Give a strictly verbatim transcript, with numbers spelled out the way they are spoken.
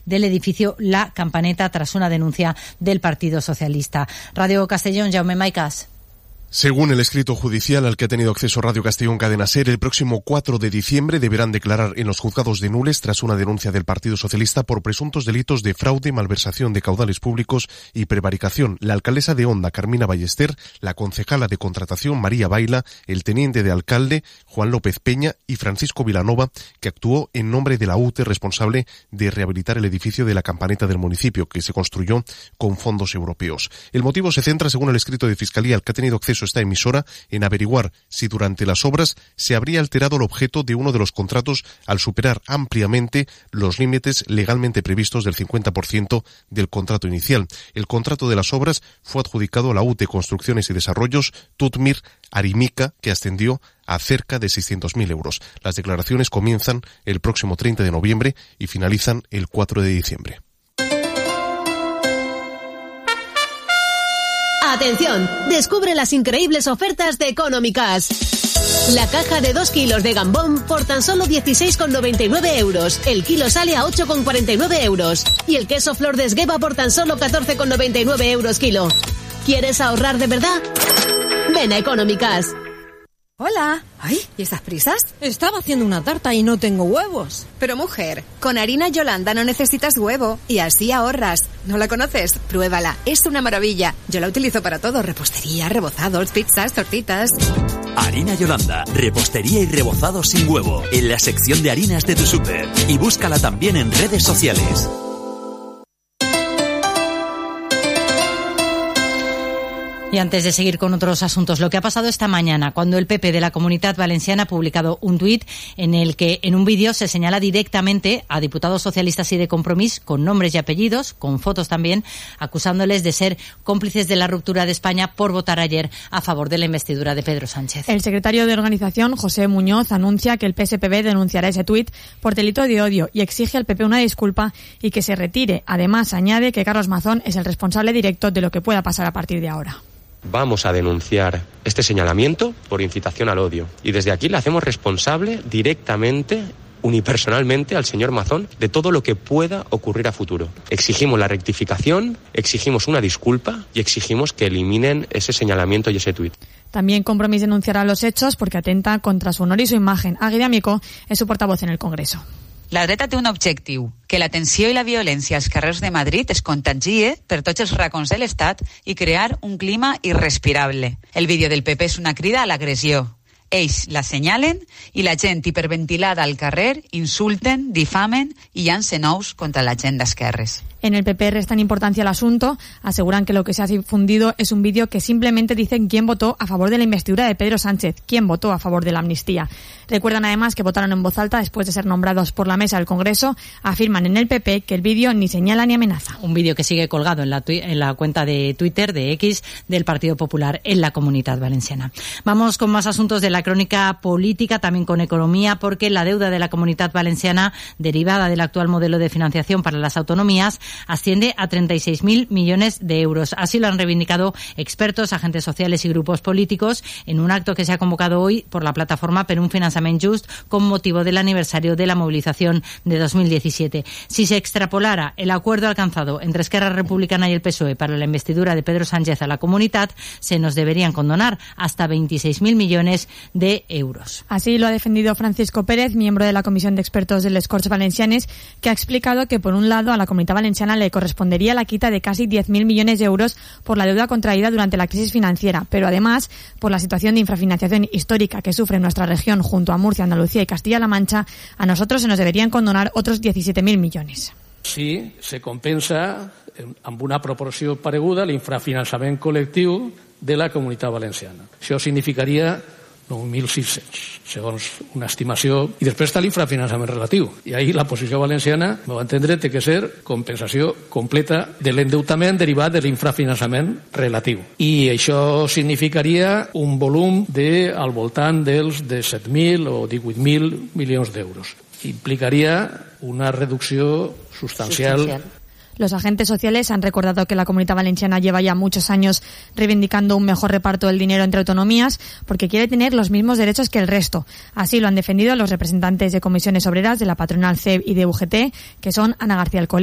del edificio La Campaneta tras una denuncia del Partido Socialista. Radio Castellón, Jaume Maicas. Según el escrito judicial al que ha tenido acceso Radio Castellón Cadena SER, el próximo cuatro de diciembre deberán declarar en los juzgados de Nules tras una denuncia del Partido Socialista por presuntos delitos de fraude, malversación de caudales públicos y prevaricación. La alcaldesa de Onda, Carmina Ballester, la concejala de contratación, María Baila, el teniente de alcalde, Juan López Peña, y Francisco Vilanova, que actuó en nombre de la U T E responsable de rehabilitar el edificio de La Campaneta del municipio, que se construyó con fondos europeos. El motivo se centra, según el escrito de Fiscalía al que ha tenido acceso esta emisora, en averiguar si durante las obras se habría alterado el objeto de uno de los contratos al superar ampliamente los límites legalmente previstos del cincuenta por ciento del contrato inicial. El contrato de las obras fue adjudicado a la U T E Construcciones y Desarrollos Tutmir Arimica, que ascendió a cerca de seiscientos mil euros. Las declaraciones comienzan el próximo treinta de noviembre y finalizan el cuatro de diciembre. ¡Atención! Descubre las increíbles ofertas de Económicas. La caja de dos kilos de gambón por tan solo dieciséis con noventa y nueve euros. El kilo sale a ocho con cuarenta y nueve euros. Y el queso Flor de Esgueva por tan solo catorce con noventa y nueve euros kilo. ¿Quieres ahorrar de verdad? Ven a Económicas. Hola. Ay, ¿y esas prisas? Estaba haciendo una tarta y no tengo huevos. Pero mujer, con harina Yolanda no necesitas huevo y así ahorras. ¿No la conoces? Pruébala, es una maravilla. Yo la utilizo para todo, repostería, rebozados, pizzas, tortitas. Harina Yolanda, repostería y rebozado sin huevo, en la sección de harinas de tu súper. Y búscala también en redes sociales. Y antes de seguir con otros asuntos, lo que ha pasado esta mañana cuando el P P de la Comunitat Valenciana ha publicado un tuit en el que en un vídeo se señala directamente a diputados socialistas y de Compromís con nombres y apellidos, con fotos también, acusándoles de ser cómplices de la ruptura de España por votar ayer a favor de la investidura de Pedro Sánchez. El secretario de organización, José Muñoz, anuncia que el P S P B denunciará ese tuit por delito de odio y exige al P P una disculpa y que se retire. Además, añade que Carlos Mazón es el responsable directo de lo que pueda pasar a partir de ahora. Vamos a denunciar este señalamiento por incitación al odio y desde aquí le hacemos responsable directamente, unipersonalmente al señor Mazón de todo lo que pueda ocurrir a futuro. Exigimos la rectificación, exigimos una disculpa y exigimos que eliminen ese señalamiento y ese tuit. También Compromís denunciará los hechos porque atenta contra su honor y su imagen. Águeda Amico es su portavoz en el Congreso. La dreta té un objectiu, que la tensió i la violència als carrers de Madrid es contagie per tots els racons de l'Estat i crear un clima irrespirable. El vídeo del P P és una crida a l'agressió. Ells l'assenyalen i la gent hiperventilada al carrer insulten, difamen i llancen ous contra la gent d'esquerres. En el P P restan importancia al asunto, aseguran que lo que se ha difundido es un vídeo que simplemente dice quién votó a favor de la investidura de Pedro Sánchez, quién votó a favor de la amnistía. Recuerdan además que votaron en voz alta después de ser nombrados por la mesa del Congreso. Afirman en el P P que el vídeo ni señala ni amenaza. Un vídeo que sigue colgado en la, tui- en la cuenta de Twitter de X del Partido Popular en la Comunitat Valenciana. Vamos con más asuntos de la crónica política, también con economía, porque la deuda de la Comunitat Valenciana, derivada del actual modelo de financiación para las autonomías, asciende a treinta y seis mil millones de euros. Así lo han reivindicado expertos, agentes sociales y grupos políticos en un acto que se ha convocado hoy por la plataforma per un finançament just con motivo del aniversario de la movilización de dos mil diecisiete. Si se extrapolara el acuerdo alcanzado entre Esquerra Republicana y el P S O E para la investidura de Pedro Sánchez a la Comunitat, se nos deberían condonar hasta veintiséis mil millones de euros. Así lo ha defendido Francisco Pérez, miembro de la Comisión de Expertos de les Corts Valencianes, que ha explicado que por un lado a la Comunitat Valenciana le correspondería la quita de casi diez mil millones de euros por la deuda contraída durante la crisis financiera, pero además por la situación de infrafinanciación histórica que sufre nuestra región junto a Murcia, Andalucía y Castilla-La Mancha, a nosotros se nos deberían condonar otros diecisiete mil millones. Sí, se compensa amb una proporció pareguda l'infrafinançament col·lectiu de la Comunitat Valenciana. Això significaria nou mil sis-cents, segons una estimació. I després està l'infrafinançament relatiu. I ahir la posició valenciana, m'ho va entendre, té que ser compensació completa de l'endeutament derivat de l'infrafinançament relatiu. I això significaria un volum de al voltant dels disset mil o divuit mil milions d'euros. Implicaria una reducció sustancial. sustancial. Los agentes sociales han recordado que la Comunidad Valenciana lleva ya muchos años reivindicando un mejor reparto del dinero entre autonomías porque quiere tener los mismos derechos que el resto. Así lo han defendido los representantes de comisiones obreras de la patronal C E B y de U G T, que son Ana García Alcolí